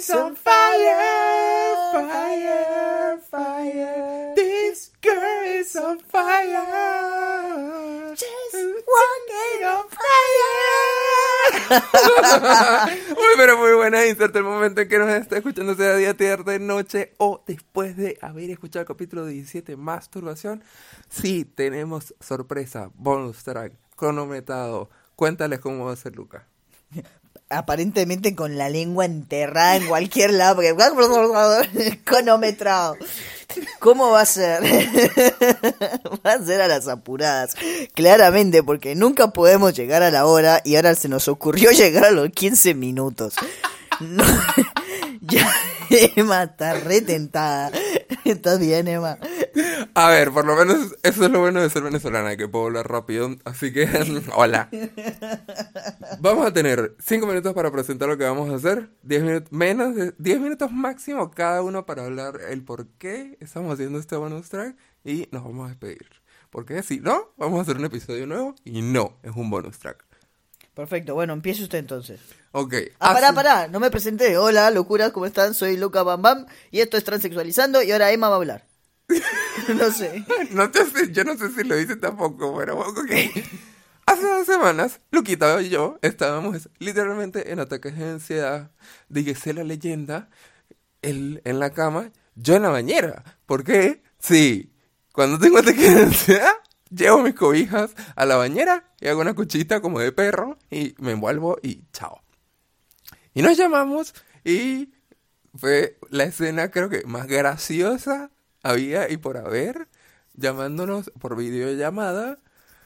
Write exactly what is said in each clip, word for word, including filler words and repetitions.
is on fire, fire, fire. This girl is on fire. Just walking on fire. Muy pero muy buena. Inserte el momento en que nos está escuchando, sea día, tarde, noche o después de haber escuchado el capítulo diecisiete, Masturbación. Sí, tenemos sorpresa, bonus track, cronometrado. Cuéntales cómo va a ser, Luca. Aparentemente con la lengua enterrada en cualquier lado, porque cronometrado. ¿Cómo va a ser? Va a ser a las apuradas. Claramente, porque nunca podemos llegar a la hora y ahora se nos ocurrió llegar a los quince minutos. No, ya, Emma está retentada. ¿Estás bien, Emma? A ver, por lo menos eso es lo bueno de ser venezolana, que puedo hablar rápido. Así que, hola. Vamos a tener cinco minutos para presentar lo que vamos a hacer. diez minutos, menos de diez minutos máximo cada uno para hablar el por qué estamos haciendo este bonus track. Y nos vamos a despedir. Porque si no, vamos a hacer un episodio nuevo y no, es un bonus track. Perfecto, bueno, empiece usted entonces. Ok. Ah, así... pará, pará, no me presenté. Hola, locuras, ¿cómo están? Soy Luca Bam Bam y esto es Transexualizando y ahora Emma va a hablar. No sé. No te sé, yo no sé si lo hice tampoco, pero ok. Hace dos semanas, Luquita y yo estábamos literalmente en ataques de ansiedad. Dígase la leyenda, él en la cama, yo en la bañera. ¿Por qué? Sí, cuando tengo ataques de ansiedad, llevo mis cobijas a la bañera y hago una cuchita como de perro y me envuelvo y chao. Y nos llamamos y fue la escena creo que más graciosa había y por haber, llamándonos por videollamada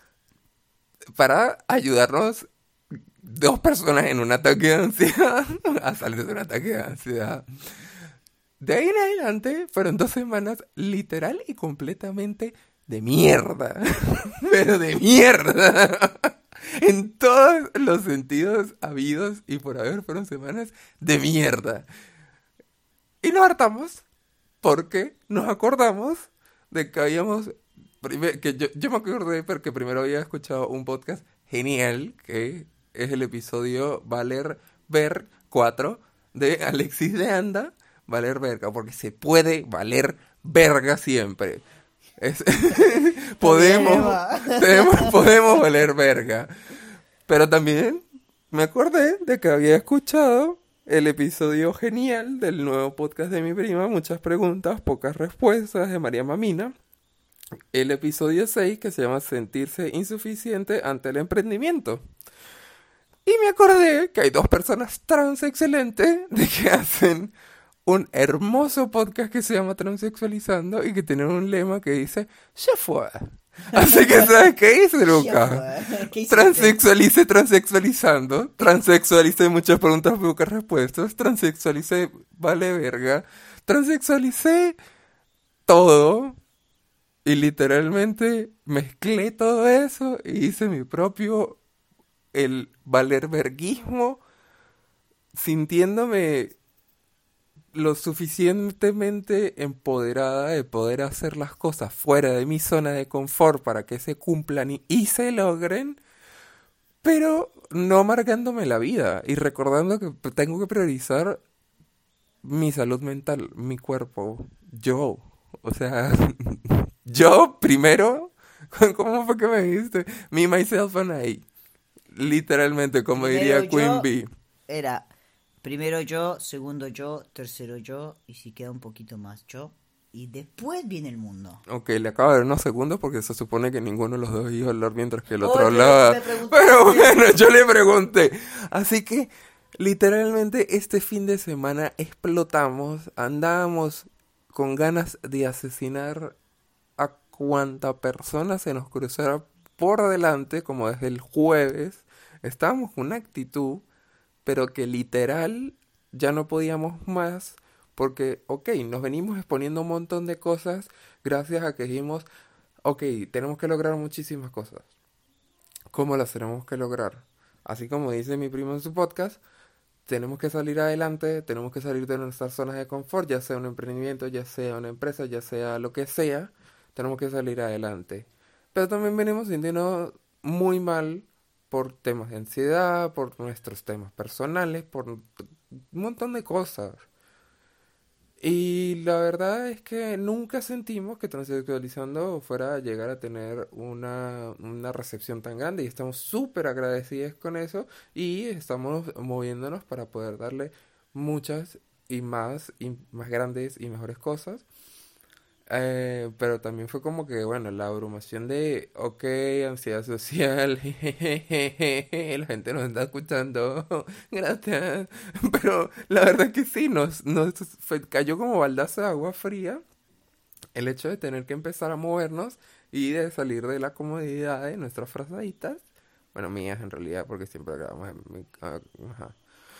para ayudarnos dos personas en un ataque de ansiedad a salir de un ataque de ansiedad. De ahí en adelante fueron dos semanas literal y completamente de mierda. Pero de mierda. En todos los sentidos habidos y por haber fueron semanas de mierda. Y nos hartamos porque nos acordamos de que habíamos... que yo, yo me acordé porque primero había escuchado un podcast genial que es el episodio Valer Ver cuatro de Alexis de Anda. Valer verga, porque se puede valer verga siempre. Es, podemos, tenemos, podemos valer verga. Pero también me acordé de que había escuchado el episodio genial del nuevo podcast de mi prima, Muchas preguntas, pocas respuestas, de María Mamina. El episodio seis, que se llama Sentirse insuficiente ante el emprendimiento. Y me acordé que hay dos personas trans excelentes de que hacen un hermoso podcast que se llama Transexualizando y que tienen un lema que dice ¡ya fue! Así que, ¿sabes qué hice, Luca? Transexualice, transexualizando. Transexualice muchas preguntas, pocas respuestas. Transexualice, vale verga. Transexualicé todo. Y literalmente mezclé todo eso y hice mi propio, el valerverguismo, sintiéndome lo suficientemente empoderada de poder hacer las cosas fuera de mi zona de confort para que se cumplan y, y se logren, pero no amargándome la vida y recordando que tengo que priorizar mi salud mental, mi cuerpo, yo, o sea, yo primero, ¿cómo fue que me dijiste? Me, myself and I, literalmente, como Primero diría Queen yo, Bee. Era primero yo, segundo yo, tercero yo, y si queda un poquito más yo, y después viene el mundo. Ok, le acabo de dar unos segundos porque se supone que ninguno de los dos iba a hablar mientras que el otro Oye, hablaba. me preguntaste. Pero bueno, yo le pregunté. Así que, literalmente, este fin de semana explotamos, andábamos con ganas de asesinar a cuanta persona se nos cruzara por delante, como desde el jueves. Estábamos con una actitud, pero que literal ya no podíamos más, porque, ok, nos venimos exponiendo un montón de cosas gracias a que dijimos, ok, tenemos que lograr muchísimas cosas. ¿Cómo las tenemos que lograr? Así como dice mi primo en su podcast, tenemos que salir adelante, tenemos que salir de nuestras zonas de confort, ya sea un emprendimiento, ya sea una empresa, ya sea lo que sea, tenemos que salir adelante. Pero también venimos sintiendo muy mal por temas de ansiedad, por nuestros temas personales, por un montón de cosas. Y la verdad es que nunca sentimos que Transexualizando fuera a llegar a tener una, una recepción tan grande y estamos súper agradecidos con eso y estamos moviéndonos para poder darle muchas y más y más grandes y mejores cosas. Eh, pero también fue como que, bueno, la abrumación de, ok, ansiedad social, jejeje, la gente nos está escuchando, gracias. Pero la verdad es que sí, nos, nos fue- cayó como baldazo de agua fría el hecho de tener que empezar a movernos y de salir de la comodidad de nuestras frazaditas. Bueno, mías en realidad, porque siempre grabamos en mi... ah, ajá.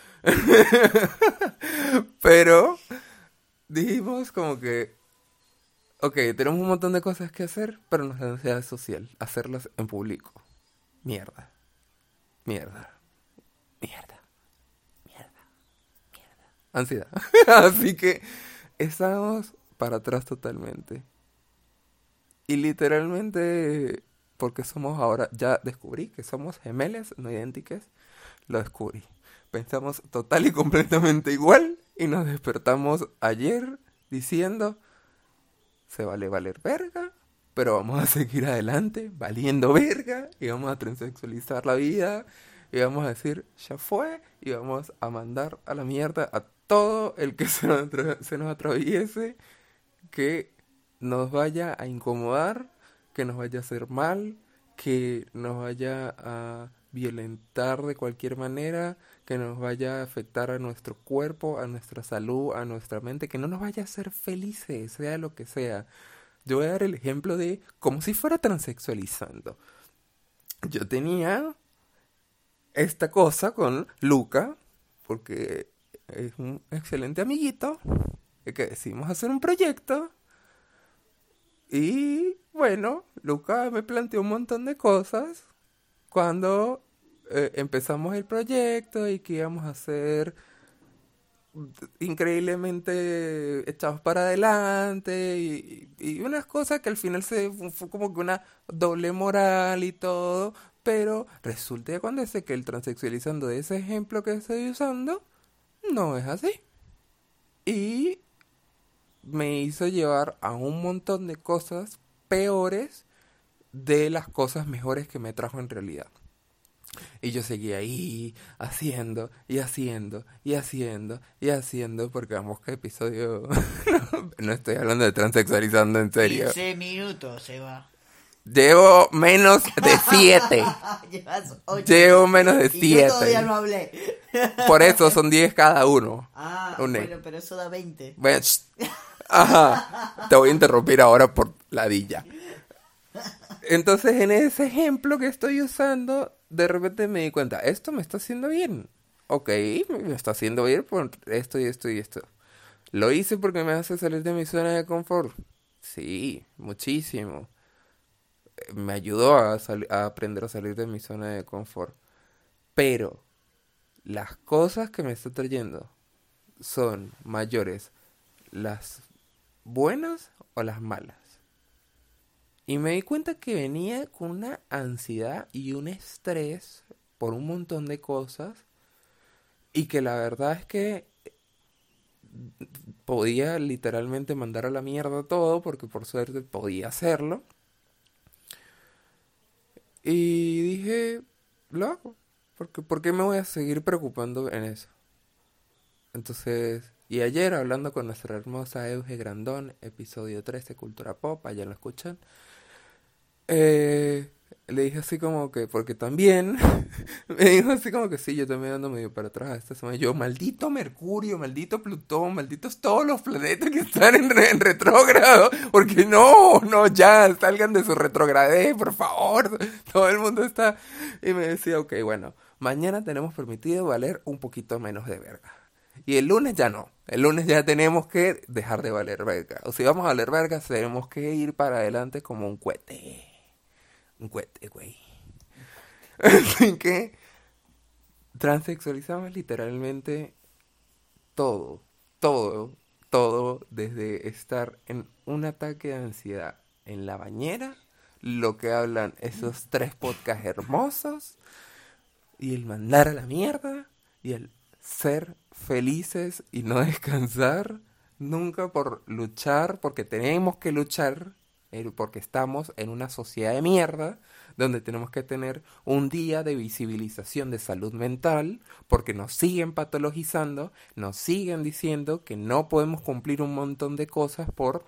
Pero dijimos como que ok, tenemos un montón de cosas que hacer, pero nos da ansiedad social. Hacerlas en público. Mierda, mierda, mierda, mierda, mierda. Ansiedad. Así que estamos para atrás totalmente. Y literalmente, porque somos ahora, ya descubrí que somos gemelas, no idénticas. Lo descubrí. Pensamos total y completamente igual y nos despertamos ayer diciendo... Se vale valer verga, pero vamos a seguir adelante, valiendo verga, y vamos a transexualizar la vida, y vamos a decir, ya fue, y vamos a mandar a la mierda a todo el que se nos, atra- se nos atraviese, que nos vaya a incomodar, que nos vaya a hacer mal, que nos vaya a violentar de cualquier manera, que nos vaya a afectar a nuestro cuerpo, a nuestra salud, a nuestra mente, que no nos vaya a hacer felices, sea lo que sea. Yo voy a dar el ejemplo de como si fuera transexualizando. Yo tenía esta cosa con Luca, porque es un excelente amiguito, que decidimos hacer un proyecto. Y bueno, Luca me planteó un montón de cosas cuando eh, empezamos el proyecto y que íbamos a hacer increíblemente echados para adelante y, y unas cosas que al final se fue como que una doble moral y todo, pero resulta que cuando sé que el transexualizando de ese ejemplo que estoy usando no es así y me hizo llevar a un montón de cosas peores de las cosas mejores que me trajo en realidad. Y yo seguía ahí haciendo y haciendo y haciendo y haciendo porque vamos que episodio no, no estoy hablando de transexualizando en serio. quince minutos se va. Llevo menos de siete. Llevas ocho. Llevo menos de Y yo todavía siete. no hablé. Por eso son diez cada uno. Ah, Un e- bueno, pero eso da veinte. Bueno, sh- ajá. Te voy a interrumpir ahora por ladilla. Entonces, en ese ejemplo que estoy usando, de repente me di cuenta, esto me está haciendo bien. Ok, me está haciendo bien por esto y esto y esto. ¿Lo hice porque me hace salir de mi zona de confort? Sí, muchísimo. Eh, Me ayudó a, sali- a aprender a salir de mi zona de confort. Pero las cosas que me está trayendo son mayores, las buenas o las malas. Y me di cuenta que venía con una ansiedad y un estrés por un montón de cosas y que la verdad es que podía literalmente mandar a la mierda todo porque por suerte podía hacerlo. Y dije, lo hago. Porque, ¿por qué me voy a seguir preocupando en eso? Entonces, y ayer hablando con nuestra hermosa Euge Grandón, episodio trece, Cultura Pop, allá lo escuchan. Eh, le dije así como que, porque también, me dijo así como que sí, yo también ando medio para atrás esta semana. Yo, maldito Mercurio, maldito Plutón, malditos todos los planetas que están en, re- en retrógrado, porque no, no, ya, salgan de su retrogradez, por favor. Todo el mundo está. Y me decía, ok, bueno, mañana tenemos permitido valer un poquito menos de verga. Y el lunes ya no. El lunes ya tenemos que dejar de valer verga. O si vamos a valer verga, tenemos que ir para adelante como un cohete. Un cohete, güey. Así que transexualizamos literalmente todo, todo, todo, desde estar en un ataque de ansiedad en la bañera, lo que hablan esos tres podcasts hermosos, y el mandar a la mierda, y el ser felices y no descansar nunca por luchar, porque tenemos que luchar, eh, porque estamos en una sociedad de mierda, donde tenemos que tener un día de visibilización de salud mental, porque nos siguen patologizando, nos siguen diciendo que no podemos cumplir un montón de cosas por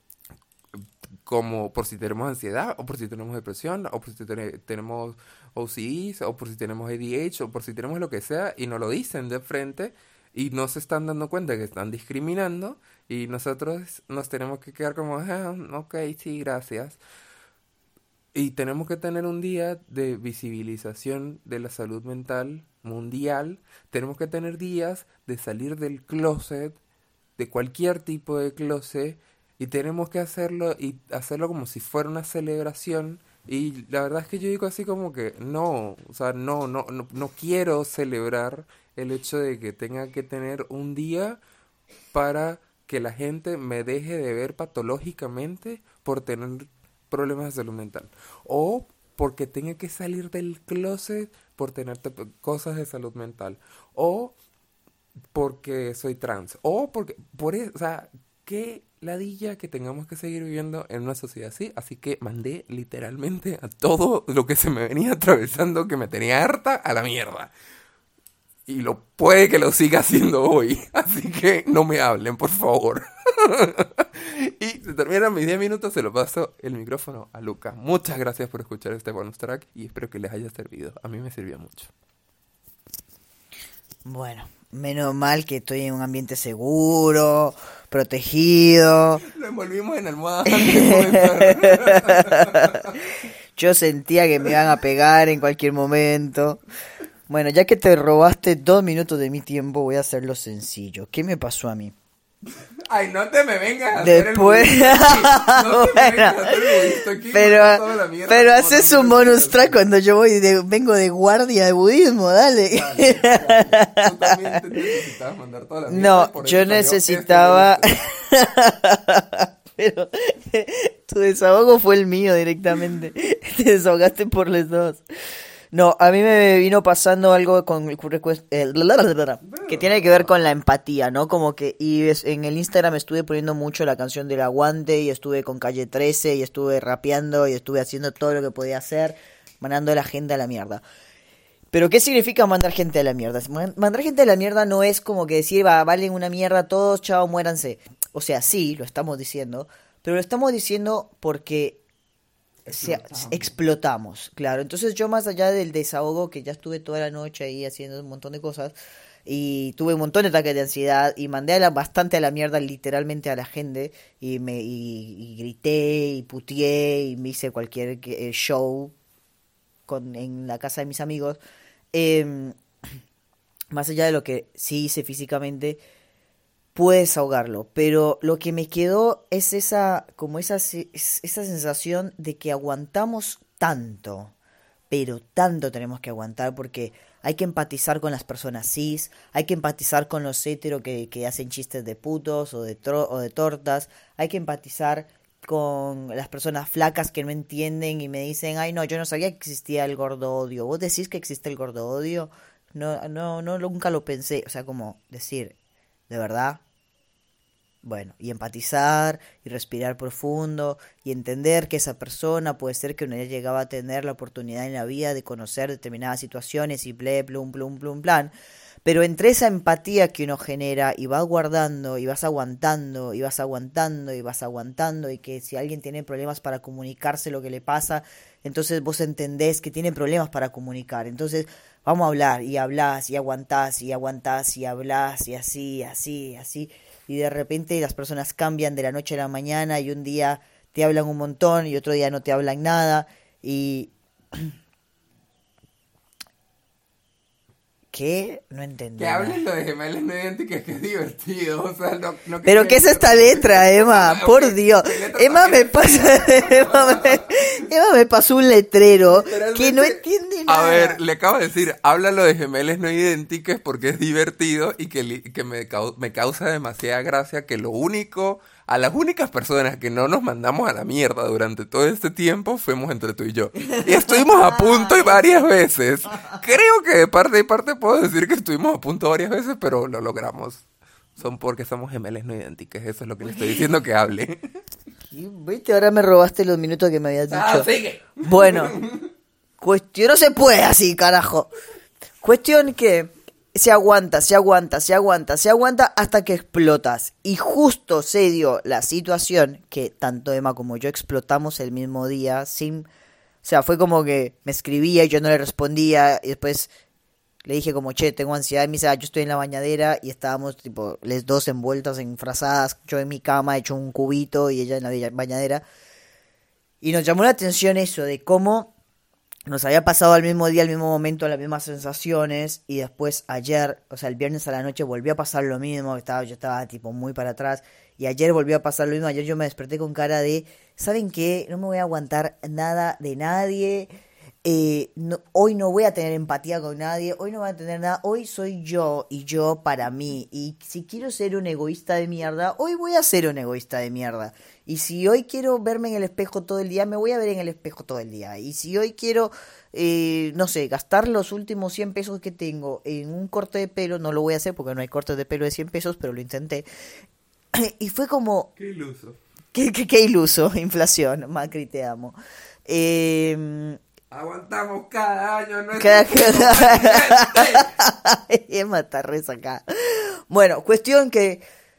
como por si tenemos ansiedad, o por si tenemos depresión, o por si te- tenemos O C D, o por si tenemos A D H, o por si tenemos lo que sea, y nos lo dicen de frente, y no se están dando cuenta que están discriminando, y nosotros nos tenemos que quedar como, ah, ok, sí, gracias. Y tenemos que tener un día de visibilización de la salud mental mundial, tenemos que tener días de salir del closet, de cualquier tipo de closet, y tenemos que hacerlo y hacerlo como si fuera una celebración. Y la verdad es que yo digo así como que no, o sea, no, no, no, no quiero celebrar el hecho de que tenga que tener un día para que la gente me deje de ver patológicamente por tener problemas de salud mental. O porque tenga que salir del closet por tener te- cosas de salud mental. O porque soy trans. O porque, por eso, o sea, qué ladilla que tengamos que seguir viviendo en una sociedad así. Así que mandé literalmente a todo lo que se me venía atravesando, que me tenía harta, a la mierda. Y lo puede que lo siga haciendo hoy. Así que no me hablen, por favor. Y se terminan mis diez minutos, se lo paso el micrófono a Luca. Muchas gracias por escuchar este bonus track y espero que les haya servido. A mí me sirvió mucho. Bueno, menos mal que estoy en un ambiente seguro, protegido. Lo envolvimos en almohadas antes de comenzar. Yo sentía que me iban a pegar en cualquier momento. Bueno, ya que te robaste dos minutos de mi tiempo, voy a hacerlo sencillo. ¿Qué me pasó a mí? Ay, no te me vengas a hacer el Después, budista aquí. No te me bueno, vengas a hacer el budista aquí, pero, manda toda la mierda pero como haces no un me bonus digas. track cuando yo voy de, vengo de guardia de budismo, dale. Dale, dale. Tú también te necesitabas mandar toda la mierda. No, por eso yo salió este necesitaba... bonus. Pero tu desahogo fue el mío directamente. Te desahogaste por los dos. No, a mí me vino pasando algo con el request- eh, que tiene que ver con la empatía, ¿no? Como que y es- en el Instagram estuve poniendo mucho la canción del Aguante y estuve con Calle trece y estuve rapeando y estuve haciendo todo lo que podía hacer, mandando a la gente a la mierda. Pero ¿qué significa mandar gente a la mierda? Man- Mandar gente a la mierda no es como que decir, va, valen una mierda todos, chao, muéranse. O sea, sí, lo estamos diciendo, pero lo estamos diciendo porque se- Explotamos. explotamos, claro. Entonces yo más allá del desahogo, que ya estuve toda la noche ahí haciendo un montón de cosas, y tuve un montón de ataques de ansiedad, y mandé a la, bastante a la mierda literalmente a la gente, y me y, y grité, y puteé, y me hice cualquier que- eh, show con, en la casa de mis amigos. Em, Más allá de lo que sí hice físicamente, puedes ahogarlo, pero lo que me quedó es esa, como esa, se- es- esa sensación de que aguantamos tanto, pero tanto tenemos que aguantar porque hay que empatizar con las personas cis, hay que empatizar con los heteros que, que hacen chistes de putos o de, tro- o de tortas, hay que empatizar con las personas flacas que no entienden y me dicen, ay no, yo no sabía que existía el gordo odio. ¿Vos decís que existe el gordo odio? No, no, no, nunca lo pensé. O sea, como decir, ¿de verdad? Bueno, y empatizar y respirar profundo y entender que esa persona puede ser que uno ya llegaba a tener la oportunidad en la vida de conocer determinadas situaciones y ble, plum, plum, plum, plan. Pero entre esa empatía que uno genera y vas guardando y vas aguantando y vas aguantando y vas aguantando y que si alguien tiene problemas para comunicarse lo que le pasa, entonces vos entendés que tiene problemas para comunicar. Entonces vamos a hablar y hablas y aguantás y aguantás y hablas y así, así, así. Y de repente las personas cambian de la noche a la mañana y un día te hablan un montón y otro día no te hablan nada y... ¿Qué? No entendí Que nada. hables lo de gemelas no idénticas, que es divertido. O sea, no, no que ¿Pero sea- qué es esta letra, Emma? Por Ok, Dios. ¿qué letra Emma me también? pasa, Emma me, Emma me pasó un letrero Literalmente, que no entiende nada. A ver, le acabo de decir, háblalo de gemelas no idénticas porque es divertido y que, li- que me, cau- me causa demasiada gracia que lo único, a las únicas personas que no nos mandamos a la mierda durante todo este tiempo fuimos entre tú y yo. Y estuvimos a punto y varias veces. Creo que de parte y parte puedo decir que estuvimos a punto varias veces, pero lo logramos. son porque somos gemelas no idénticas. Eso es lo que le estoy diciendo que hable. Y, ¿viste? Ahora me robaste los minutos que me habías dicho. Ah, sigue. Bueno, cuestión, no se puede así, carajo. Cuestión que se aguanta, se aguanta, se aguanta, se aguanta hasta que explotas. Y justo se dio la situación que tanto Emma como yo explotamos el mismo día sin... O sea, fue como que me escribía y yo no le respondía y después le dije como, che, tengo ansiedad. Y me dice, ah, yo estoy en la bañadera y estábamos tipo, les dos envueltas, enfrazadas, yo en mi cama hecho un cubito y ella en la bañadera. Y nos llamó la atención eso de cómo nos había pasado al mismo día, al mismo momento, las mismas sensaciones. Y después ayer, o sea, el viernes a la noche volvió a pasar lo mismo. Estaba, yo estaba tipo muy para atrás. Y ayer volvió a pasar lo mismo. Ayer yo me desperté con cara de, ¿saben qué? No me voy a aguantar nada de nadie. Eh, no, hoy no voy a tener empatía con nadie. Hoy no voy a tener nada. Hoy soy yo y yo para mí. Y si quiero ser un egoísta de mierda, hoy voy a ser un egoísta de mierda. Y si hoy quiero verme en el espejo todo el día, me voy a ver en el espejo todo el día. Y si hoy quiero, eh, no sé, gastar los últimos cien pesos que tengo en un corte de pelo, no lo voy a hacer porque no hay cortes de pelo de cien pesos, pero lo intenté. Y fue como... Qué iluso. Qué, qué, qué iluso, inflación, Macri, te amo. Eh... Aguantamos cada año nuestro Cada... Emma está resacada. Bueno, cuestión que...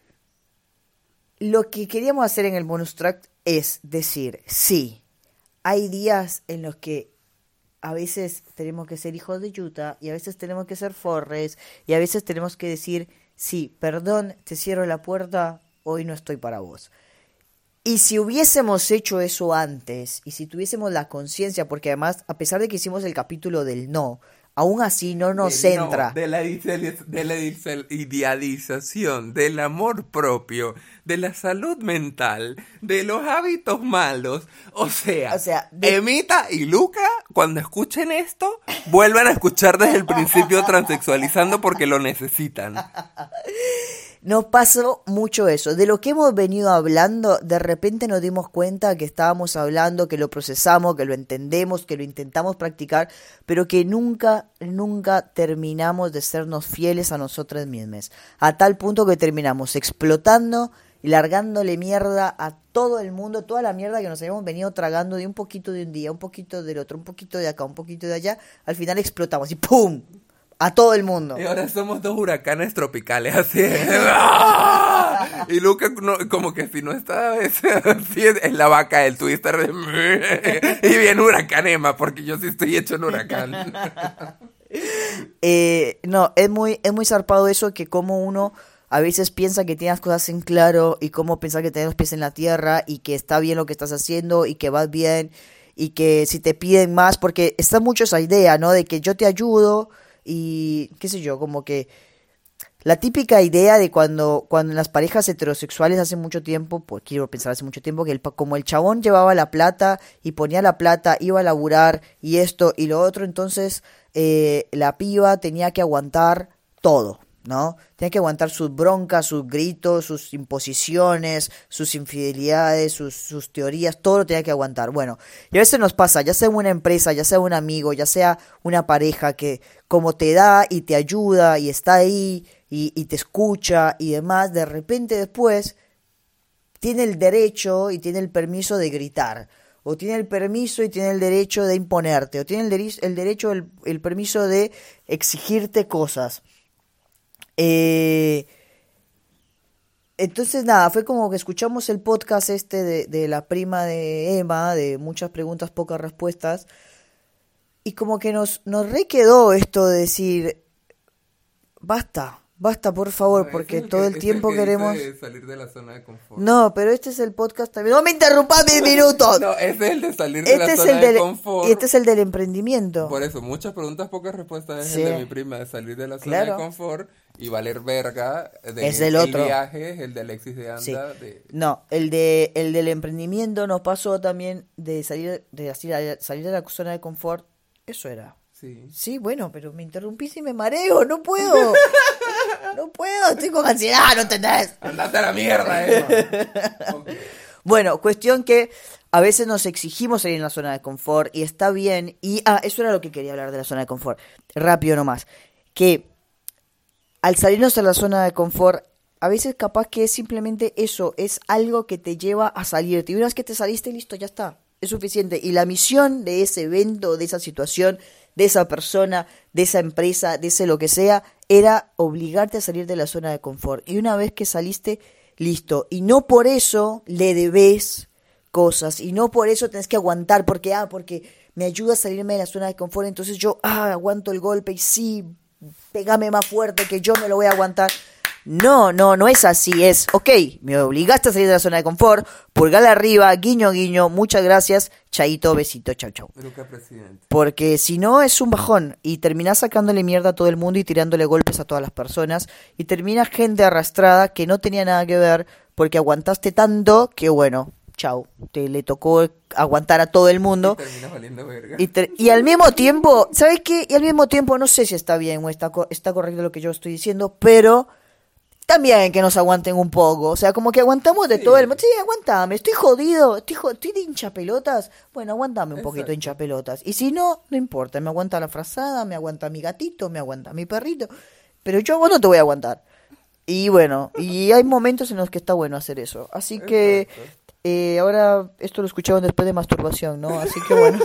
Lo que queríamos hacer en el bonus track es decir, sí, hay días en los que a veces tenemos que ser hijos de yuta y a veces tenemos que ser forres y a veces tenemos que decir, sí, perdón, te cierro la puerta, hoy no estoy para vos. Y si hubiésemos hecho eso antes y si tuviésemos la conciencia, porque además, a pesar de que hicimos el capítulo del no, aún así no nos de, entra. No, de la, de la idealización, del amor propio, de la salud mental, de los hábitos malos. O sea, o sea de... Emita y Luca, cuando escuchen esto, vuelvan a escuchar desde el principio Transexualizando porque lo necesitan. Nos pasó mucho eso. De lo que hemos venido hablando, de repente nos dimos cuenta que estábamos hablando, que lo procesamos, que lo entendemos, que lo intentamos practicar, pero que nunca, nunca terminamos de sernos fieles a nosotras mismas. A tal punto que terminamos explotando y largándole mierda a todo el mundo, toda la mierda que nos habíamos venido tragando de un poquito de un día, un poquito del otro, un poquito de acá, un poquito de allá. Al final explotamos y ¡pum! A todo el mundo. Y ahora somos dos huracanes tropicales, así es. Y Luca, no, como que si no está así es, es la vaca del Twister. De... Y viene huracán Emma, porque yo sí estoy hecho en huracán. eh, no, es muy, es muy zarpado eso, que como uno a veces piensa que tiene las cosas en claro y cómo pensar que tienes los pies en la tierra y que está bien lo que estás haciendo y que vas bien y que si te piden más, porque está mucho esa idea, ¿no? De que yo te ayudo. Y qué sé yo, como que la típica idea de cuando, cuando en las parejas heterosexuales hace mucho tiempo, pues quiero pensar hace mucho tiempo, que el, como el chabón llevaba la plata y ponía la plata, iba a laburar y esto y lo otro, entonces eh, la piba tenía que aguantar todo, ¿no? Tenía que aguantar sus broncas, sus gritos, sus imposiciones, sus infidelidades, sus, sus teorías, todo lo tenía que aguantar. Bueno, y a veces nos pasa, ya sea una empresa, ya sea un amigo, ya sea una pareja que como te da y te ayuda y está ahí y, y te escucha y demás, de repente después tiene el derecho y tiene el permiso de gritar, o tiene el permiso y tiene el derecho de imponerte, o tiene el, deri- el derecho, el, el permiso de exigirte cosas. Eh, entonces nada, fue como que escuchamos el podcast este de, de la prima de Emma, de muchas preguntas, pocas respuestas, y como que nos, nos re quedó esto de decir, basta, basta por favor, No, porque ese es todo que- el ese tiempo es que queremos... dice salir de la zona de confort. No, pero este es el podcast también. ¡No me interrumpas mis minutos! No, ese es el de salir de la Este es zona el de del, confort. y este es el del emprendimiento. Por eso, muchas preguntas, pocas respuestas es Sí. el de mi prima, de salir de la zona Claro. de confort y valer verga. De, Es el otro. viaje es el de Alexis de Anda. Sí. De... No, el de el del emprendimiento nos pasó también de salir de salir, salir de la zona de confort. Eso era. Sí. Sí, bueno, pero me interrumpís y me mareo, no puedo. No puedo, estoy con ansiedad, ¿no entendés? Andate a la mierda, Emma. Ok. Bueno, cuestión que a veces nos exigimos salir en la zona de confort y está bien. Y, ah, eso era lo que quería hablar de la zona de confort. Rápido nomás. Que al salirnos de la zona de confort, A veces capaz que es simplemente eso, es algo que te lleva a salirte. Y una vez que te saliste, listo, ya está. Es suficiente. Y la misión de ese evento, de esa situación, de esa persona, de esa empresa, de ese lo que sea, era obligarte a salir de la zona de confort. Y una vez que saliste, listo. Y no por eso le debes cosas. Y no por eso tenés que aguantar. Porque, ah, porque me ayuda a salirme de la zona de confort. Entonces yo, ah, aguanto el golpe y sí, pégame más fuerte que yo me lo voy a aguantar. No, no, no es así, es, ok, me obligaste a salir de la zona de confort, pulgar arriba, guiño, guiño, muchas gracias, chaito, besito, chau, chau. Nunca presidente. Porque si no es un bajón y terminás sacándole mierda a todo el mundo y tirándole golpes a todas las personas y termina gente arrastrada que no tenía nada que ver porque aguantaste tanto que bueno, chau, te le tocó aguantar a todo el mundo. Y terminas valiendo verga. Y, ter- y al mismo tiempo, ¿sabes qué? Y al mismo tiempo, no sé si está bien o está, co- está correcto lo que yo estoy diciendo, pero también que nos aguanten un poco. O sea, como que aguantamos de Sí. todo el mundo. Sí, aguantame, estoy jodido, estoy, jo- estoy de hinchapelotas. Bueno, aguantame un Exacto. poquito hinchapelotas. Y si no, no importa, me aguanta la frazada, me aguanta mi gatito, me aguanta mi perrito. Pero yo vos no te voy a aguantar. Y bueno, y hay momentos en los que está bueno hacer eso. Así que Exacto. eh, ahora esto lo escucharon después de masturbación, ¿no? Así que bueno.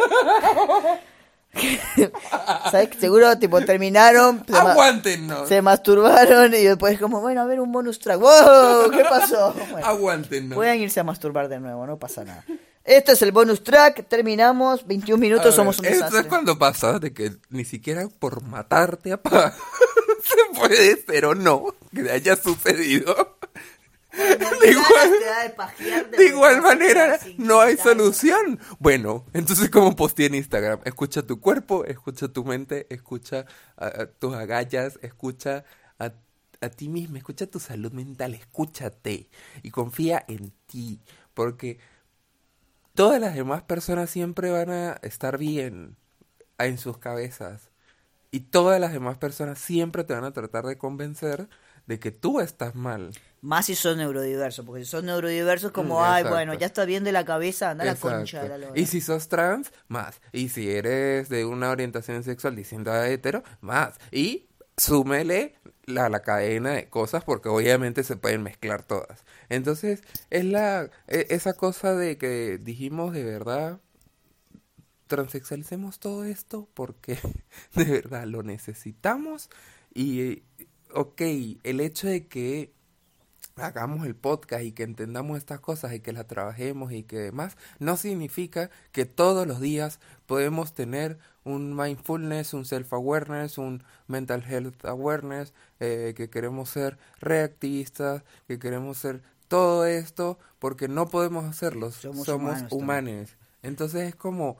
¿Sabes? Seguro, tipo, terminaron, se, ma- Aguántennos. se masturbaron y después como, bueno, a ver un bonus track. ¡Wow! ¿Qué pasó? Bueno, Aguántennos. pueden irse a masturbar de nuevo, no pasa nada. Este es el bonus track, terminamos, veintiún A minutos, ver, somos un esto desastre. es cuando pasa de que ni siquiera por matarte a paz se puede, pero no, que haya sucedido. De igual, de igual manera, no hay solución. Bueno, entonces como posteé en Instagram, escucha tu cuerpo, escucha tu mente, escucha a, a tus agallas, escucha a, a ti mismo, escucha tu salud mental, escúchate y confía en ti, porque todas las demás personas siempre van a estar bien en sus cabezas y todas las demás personas siempre te van a tratar de convencer de que tú estás mal. Más si sos neurodiverso, porque si sos neurodiverso es como, Mm, ay, exacto. bueno, ya estás bien de la cabeza, anda a la Exacto. concha de la lora. Y si sos trans, más. Y si eres de una orientación sexual distinta a hetero, más. Y súmele la, la cadena de cosas porque obviamente se pueden mezclar todas. Entonces, es la e- esa cosa de que dijimos de verdad, transexualicemos todo esto porque de verdad lo necesitamos. Y, ok, el hecho de que hagamos el podcast y que entendamos estas cosas y que las trabajemos y que demás, no significa que todos los días podemos tener un mindfulness, un self-awareness, un mental health awareness, eh, que queremos ser reactivistas, que queremos ser todo esto, porque no podemos hacerlo, Somos somos, humanos humanos. Entonces es como,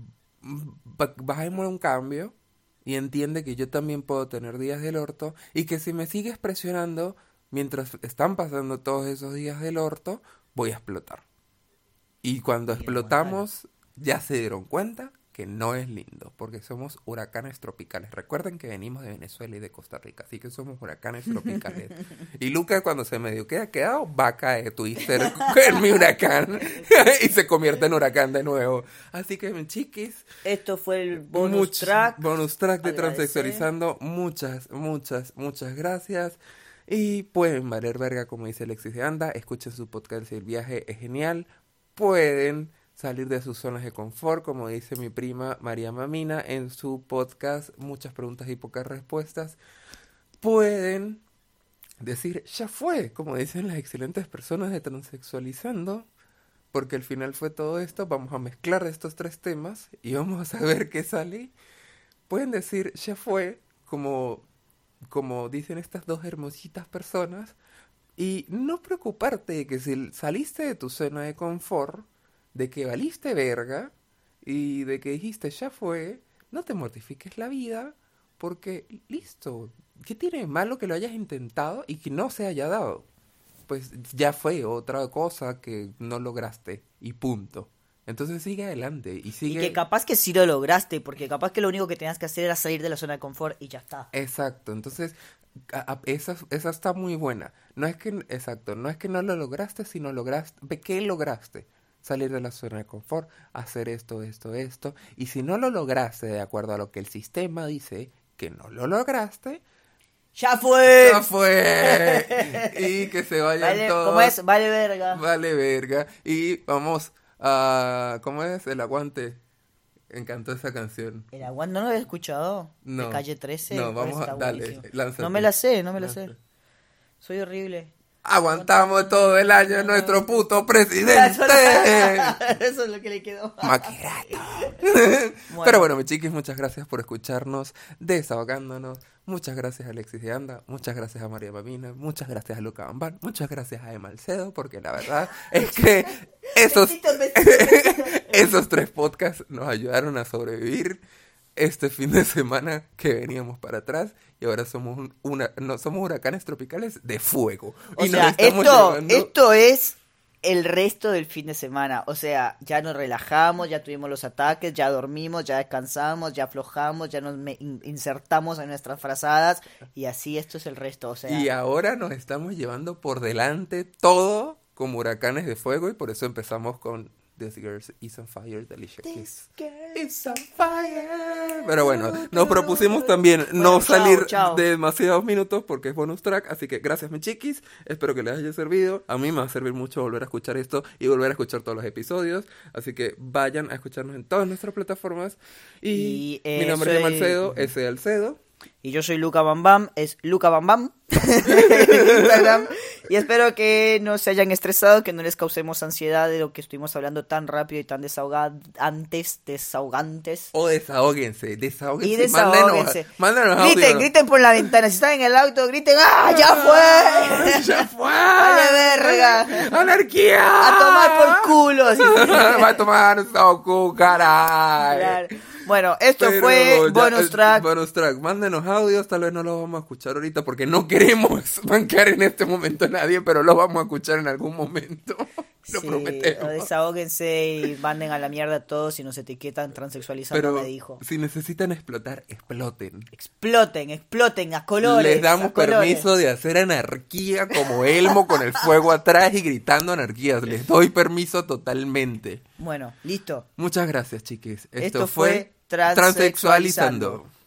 ba- bajemos un cambio y entiende que yo también puedo tener días del orto y que si me sigues presionando mientras están pasando todos esos días del orto, voy a explotar. Y cuando Y explotamos, ya se dieron cuenta que no es lindo, porque somos huracanes tropicales. Recuerden que venimos de Venezuela y de Costa Rica, así que somos huracanes tropicales. Y Luca, cuando se medio queda quedado, va a caer Twister en mi huracán y se convierte en huracán de nuevo. Así que, mis chiquis, Esto fue el bonus much- track. bonus track de Agradecer. Transexualizando. Muchas, muchas, muchas gracias. Y pueden valer verga, como dice Alexis de Anda. Escuchen su podcast, El Viaje es Genial. Pueden salir de sus zonas de confort, como dice mi prima María Mamina en su podcast Muchas Preguntas y Pocas Respuestas. Pueden decir, ya fue, como dicen las excelentes personas de Transexualizando, porque al final fue todo esto. Vamos a mezclar estos tres temas y vamos a ver qué sale. Pueden decir, ya fue, como, como dicen estas dos hermositas personas, y no preocuparte de que si saliste de tu zona de confort, de que valiste verga, y de que dijiste, ya fue, no te mortifiques la vida, porque listo, ¿qué tiene de malo que lo hayas intentado y que no se haya dado? Pues ya fue otra cosa que no lograste, y punto. Entonces sigue adelante y Y sigue... que capaz que sí lo lograste, porque capaz que lo único que tenías que hacer era salir de la zona de confort y ya está. Exacto, entonces a- a- esa, esa está muy buena. No es que, exacto, no es que no lo lograste, sino lograste, ¿qué lograste? Salir de la zona de confort, hacer esto, esto, esto. Y si no lo lograste de acuerdo a lo que el sistema dice que no lo lograste, ¡Ya fue! ¡ya fue! Y que se vayan Vale, todos. ¿cómo es? Vale verga. Vale verga. Y vamos a... ¿Cómo es? El aguante. Me encantó esa canción. ¿El aguante no lo había escuchado? No. ¿De Calle trece? No, vamos Está a... Dale, buenísimo. lánzate. No me la sé, no me la sé. Lánzate. Soy horrible. Aguantamos todo el año a nuestro puto presidente. Eso es lo que le quedó. Maquerato. Bueno. Pero bueno, mis chiquis, muchas gracias por escucharnos, desahogándonos. Muchas gracias a Alexis de Anda, muchas gracias a María Mamina, muchas gracias a Luca Bambán, muchas gracias a Emma Alcedo, porque la verdad es que esos, Besito, besito, besito. esos tres podcasts nos ayudaron a sobrevivir este fin de semana que veníamos para atrás y ahora somos un- una, no, somos huracanes tropicales de fuego. O y nos sea, estamos esto, llevando- esto es el resto del fin de semana. O sea, ya nos relajamos, ya tuvimos los ataques, ya dormimos, ya descansamos, ya aflojamos, ya nos me- in- insertamos en nuestras frazadas y así esto es el resto. O sea, Y ahora nos estamos llevando por delante todo como huracanes de fuego y por eso empezamos con This Girl is on Fire, Alicia Keys. It's on fire. Pero bueno, nos propusimos también no Bueno, chao, salir chao. de demasiados minutos porque es bonus track, así que gracias mi chiquis, espero que les haya servido. A mí me va a servir mucho volver a escuchar esto y volver a escuchar todos los episodios, así que vayan a escucharnos en todas nuestras plataformas. Y, Y, eh, mi nombre es soy- Marcedo, S. Alcedo. y yo soy Luca Bam Bam, es Luca Bam Bam en Instagram. Y espero que no se hayan estresado, que no les causemos ansiedad de lo que estuvimos hablando tan rápido y tan desahogantes, desahogantes. O desahóguense, desahóguense. Y desahóguense. Mándenos, mándenos Griten, audio. griten por la ventana. Si están en el auto, griten, ¡ah, ya fue! ¡Ya fue! ¡Vale verga! ¡Anarquía! ¡A tomar por culo! Así. Va a tomar Soku, caray. Claro. Bueno, esto Pero fue ya, bonus eh, track. Bonus track. Mándenos audios, tal vez no los vamos a escuchar ahorita porque no queremos bancar en este momento a nadie, pero los vamos a escuchar en algún momento. Lo Sí, prometemos. o desahóguense y manden a la mierda a todos y nos etiquetan transexualizando, Pero me dijo. si necesitan explotar, exploten. Exploten, exploten a colores. Les damos a colores. permiso de hacer anarquía como Elmo con el fuego atrás y gritando anarquías. Les doy permiso totalmente. Bueno, listo. Muchas gracias, chiquis. Esto, Esto fue fue Transexualizando. Transexualizando.